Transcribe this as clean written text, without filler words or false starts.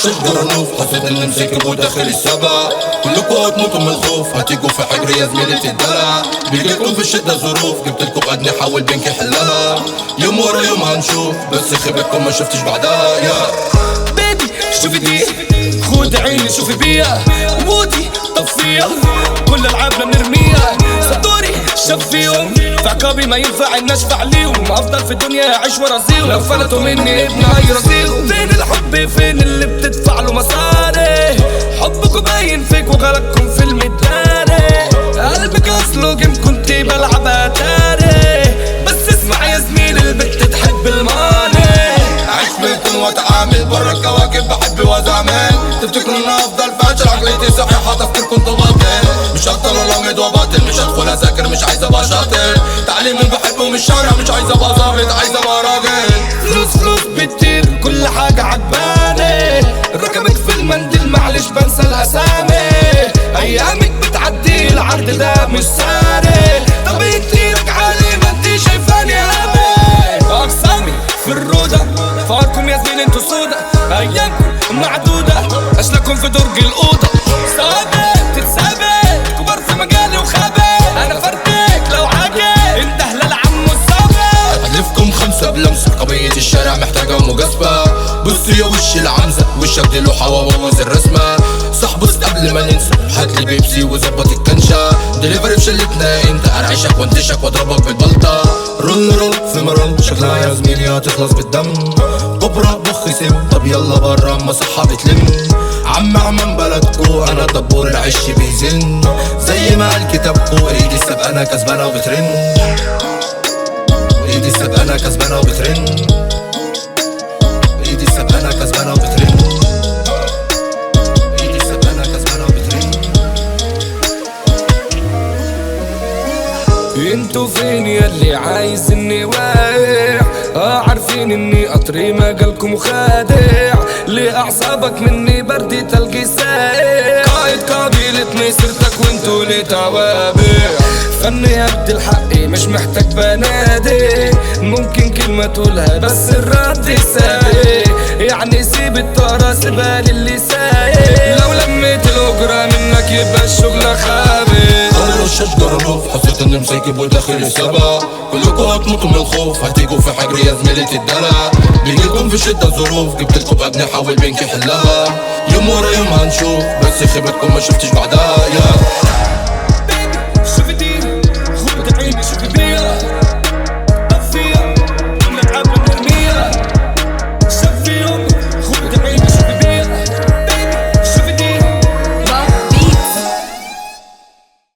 الشجر رنوف، حسيت اني مسكب وداخل السبع. كلكوا هتموتوا من الخوف، هتيجوا في حجر يا زميلة الدلع. بيجيلكم في الشدة ظروف، جبتلكوا قد نحاول بينك حلها. يوم ورا يوم هنشوف، بس خيبتكم ما شفتش بعدها. يا بيبي شوفي دي، خد عيني شوفي بيها، مودي طفيها، كل العابنا بنرميها. صدوري شاف فيهم، في عقابي ما ينفع ان اشفع ليهم. افضل في الدنيا اعيش ورازيهم، لو فلتوا مني ابن هيرازيهم. فين الحب فين اللي بتدفع له مصاري؟ حبكوا باين فيك وغلطكم في المداري. قلبك اصله جيم كنت بلعب اتاري، بس اسمع يا زميلي البت تحب الماني. عيش بيكون واتعامل برا الكواكب، بحب وازعمل. تفتكروا ان افضل فاشل، عقليتي صحيحة تفكيركم باطل. مش هفضل لامد وباطل، مش هدخل اذاكر، مش عايز ابقى شاطر. تعليم بحبه من الشارع، مش عايز ابقى ظابط، عايز ابقى راجل. فلوس بتطير كل حاجة عجباني، رقمك في المنديل معلش بنسى الاسامي. ايامك بتعدي العرض ده مش ساري، طب انتي راجعة ليه ما انتي شايفاني هامي؟ اقسامي في الرودة، فاركم يا زميلي انتو سودا. ايامكم معدودة، اشلاكم في درج الاوضة. ثابت تتثابت، كبار في مجالي وخابت. انا فردك لو عاجل، انت هلال عمو الثابت. ألفكم خمسة بلمسة، قضية الشارع محتاجة مجازفة. بص يا وش العنزة، وشك دي لوحة وبوظ الرسمة. صاحبص قبل ما ننسى، هاتلي بيبسي وظبط الكنشة. دليفري في شلتنا انت، ارعشك وانتشك واضربك بالبلطة. رول في مرن، شكلها يا زميلي هتخلص بالدم. كبرى بخ سم، طب يلا برا اما صحة بتلم. عم بلدكو انا دبور العش بيزن. زي ما قال كتابكو، ايدي السبقانة كسبانة وبترن. ايدي السبقانة كسبانة وبترن. ايدي السبقانة كسبانة وبترن. ايدي السبقانة كسبانة وبترن. انتوا فين ياللي عايز اني واقع؟ عارفين اني قطري مجالكم وخادع. ليه اعصابك مني بردي تلقي سايع؟ قائد قبيلة مسيرتك وانتوا ليه توابع؟ فني هبد الحق مش محتاج بنادي، ممكن كلمة تقولها بس الرد سايق. يعني سيب الطارة سيبها للي سايق، لو لميت الاجرة منك يبقى الشغل خابط. الشجر رنوف، حسيت اني مسيكب وداخل السبع. كلكوا هتموتوا من الخوف، هتيجوا في حجر يا زميلة الدلع. بيجيلكم في شدة ظروف، جبتلكوا بقى بنحاول بينك حلها. يوم ورا يوم هنشوف، بس خيبتكم ما شفتش بعدها. يا